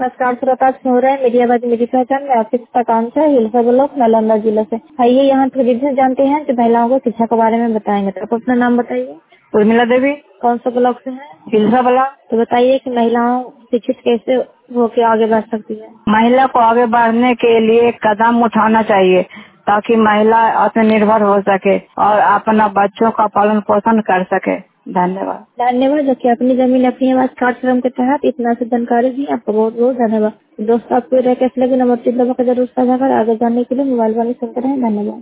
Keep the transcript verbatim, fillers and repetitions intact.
नमस्कार श्रोता हो रहा है मीडियाबाद मेरी पहचान में ऑफिस का काम है हिलसा ब्लॉक नालंदा जिला से। आइए यहाँ थोड़ी देर जानते हैं जो महिलाओं को शिक्षा के बारे में बताएंगे। तो आप अपना नाम बताइए। उर्मिला देवी। कौन सा ब्लॉक से है? हिलसा ब्लॉक। तो बताइए कि महिलाओं शिक्षित कैसे होकर आगे बढ़ सकती है। महिला को आगे बढ़ने के लिए कदम उठाना चाहिए ताकि महिला आत्मनिर्भर हो सके और अपना बच्चों का पालन पोषण कर सके। धन्यवाद। धन्यवाद जो कि अपनी जमीन अपनी आवाज कार्यक्रम के तहत इतना से जानकारी दी, आपको बहुत बहुत धन्यवाद। दोस्तों आपको कैसे लगे नंबर जरूर साझा कर आगे जानने के लिए मोबाइल वाले सुनते रहे। धन्यवाद।